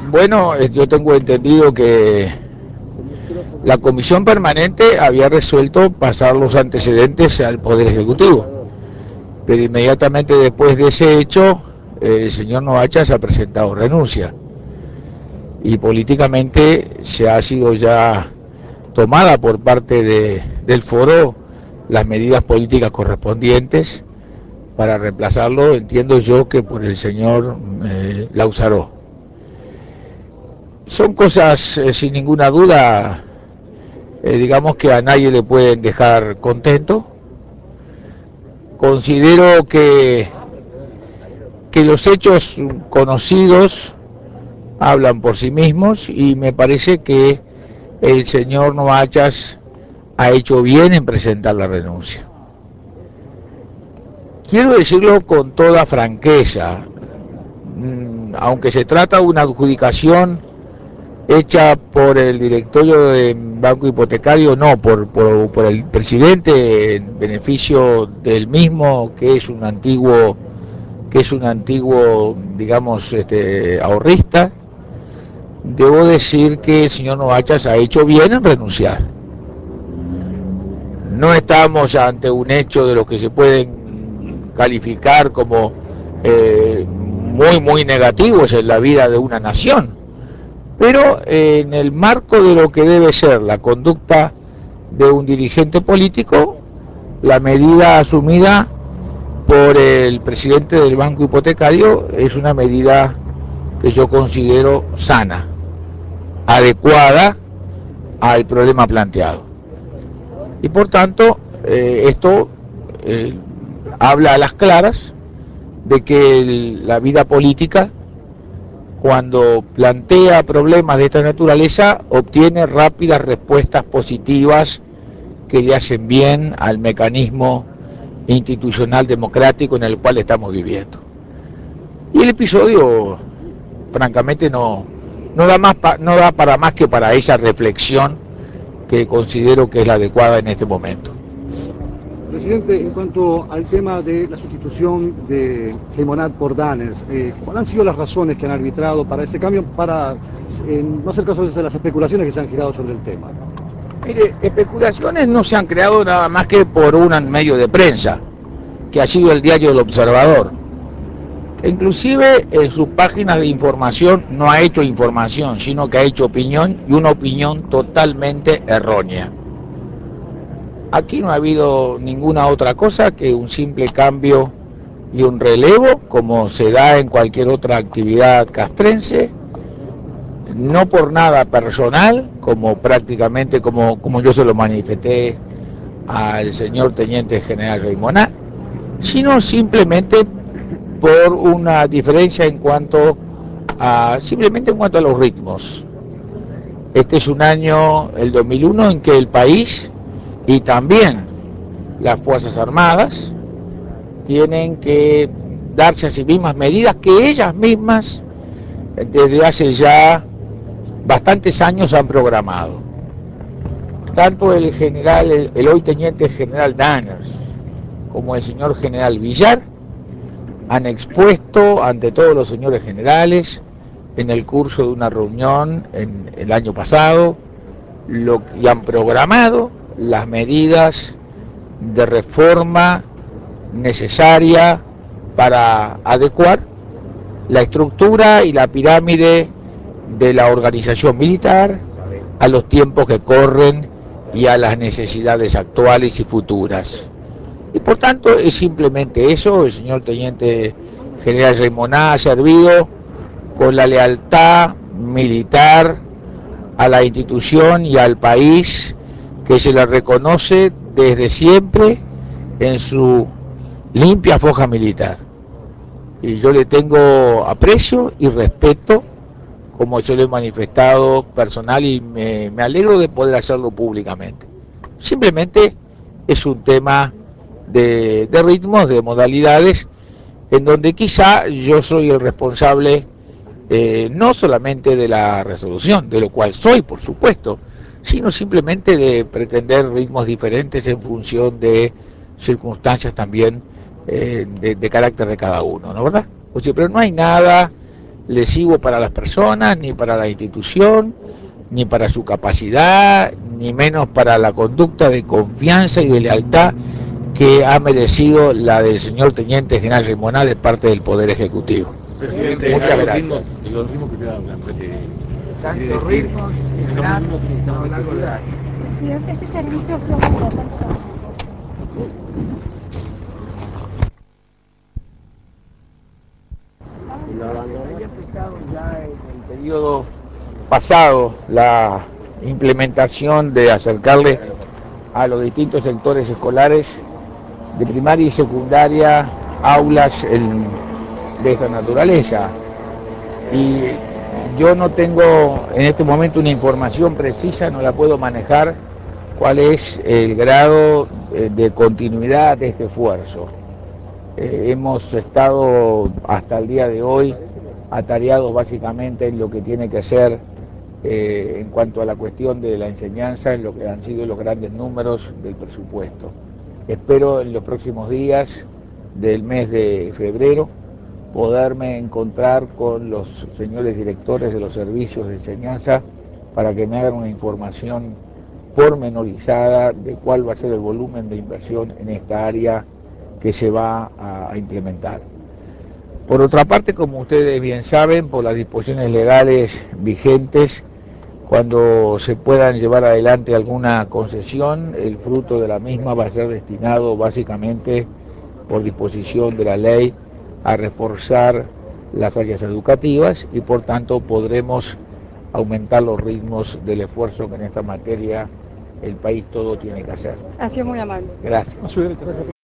Bueno, yo tengo entendido que la comisión permanente había resuelto pasar los antecedentes al Poder Ejecutivo, pero inmediatamente después de ese hecho, el señor Novachas ha presentado renuncia y políticamente se ha sido ya tomada por parte del foro las medidas políticas correspondientes para reemplazarlo, entiendo yo que por el señor Lauzaró. Son cosas sin ninguna duda, digamos que a nadie le pueden dejar contento. Considero que los hechos conocidos hablan por sí mismos y me parece que el señor Novachas ha hecho bien en presentar la renuncia. Quiero decirlo con toda franqueza, aunque se trata de una adjudicación hecha por el directorio de Banco Hipotecario, no, por el presidente en beneficio del mismo, que es un antiguo, digamos, ahorrista. Debo decir que el señor Novachas ha hecho bien en renunciar. No estamos ante un hecho de lo que se pueden calificar como muy negativos en la vida de una nación, pero en el marco de lo que debe ser la conducta de un dirigente político, la medida asumida por el presidente del Banco Hipotecario es una medida que yo considero sana, adecuada al problema planteado. Y por tanto, esto eh, habla a las claras de que la vida política, cuando plantea problemas de esta naturaleza, obtiene rápidas respuestas positivas que le hacen bien al mecanismo institucional democrático en el cual estamos viviendo. Y el episodio, francamente, no da para más que para esa reflexión que considero que es la adecuada en este momento. Presidente, en cuanto al tema de la sustitución de Heimonat por Danners, ¿cuáles han sido las razones que han arbitrado para ese cambio, para no hacer caso de las especulaciones que se han girado sobre el tema? Mire, especulaciones no se han creado nada más que por un medio de prensa, que ha sido el diario El Observador, que inclusive en sus páginas de información no ha hecho información, sino que ha hecho opinión, y una opinión totalmente errónea. Aquí no ha habido ninguna otra cosa que un simple cambio y un relevo, como se da en cualquier otra actividad castrense, no por nada personal, como prácticamente como yo se lo manifesté al señor Teniente General Raimoná, sino simplemente por una diferencia simplemente en cuanto a los ritmos. Este es un año, el 2001, en que el país y también las Fuerzas Armadas tienen que darse a sí mismas medidas que ellas mismas desde hace ya bastantes años han programado. Tanto el hoy teniente general Danners como el señor general Villar han expuesto ante todos los señores generales en el curso de una reunión en el año pasado y han programado las medidas de reforma necesaria para adecuar la estructura y la pirámide de la organización militar a los tiempos que corren y a las necesidades actuales y futuras. Y por tanto es simplemente eso. El señor Teniente General Raimoná ha servido con la lealtad militar a la institución y al país que se le reconoce desde siempre en su limpia foja militar. Y yo le tengo aprecio y respeto, como yo lo he manifestado personal, y me alegro de poder hacerlo públicamente. Simplemente es un tema de ritmos, de modalidades, en donde quizá yo soy el responsable no solamente de la resolución, de lo cual soy, por supuesto, sino simplemente de pretender ritmos diferentes en función de circunstancias también de carácter de cada uno, ¿no verdad? O sea, pero no hay nada lesivo para las personas, ni para la institución, ni para su capacidad, ni menos para la conducta de confianza y de lealtad que ha merecido la del señor Teniente General Raimoná de parte del Poder Ejecutivo. Presidente, muchas gracias. Los ritmos que usted habla, Tantos ritmos a lo largo del año. Presidente, este servicio se aumenta. Había empezado ya en el periodo pasado la implementación de acercarle a los distintos sectores escolares de primaria y secundaria aulas de esta naturaleza. Y yo no tengo en este momento una información precisa, no la puedo manejar, cuál es el grado de continuidad de este esfuerzo. Hemos estado hasta el día de hoy atareados básicamente en lo que tiene que ser en cuanto a la cuestión de la enseñanza, en lo que han sido los grandes números del presupuesto. Espero en los próximos días del mes de febrero poderme encontrar con los señores directores de los servicios de enseñanza para que me hagan una información pormenorizada de cuál va a ser el volumen de inversión en esta área que se va a implementar. Por otra parte, como ustedes bien saben, por las disposiciones legales vigentes, cuando se puedan llevar adelante alguna concesión, el fruto de la misma va a ser destinado básicamente, por disposición de la ley, a reforzar las áreas educativas y por tanto podremos aumentar los ritmos del esfuerzo que en esta materia el país todo tiene que hacer. Ha sido muy amable. Gracias.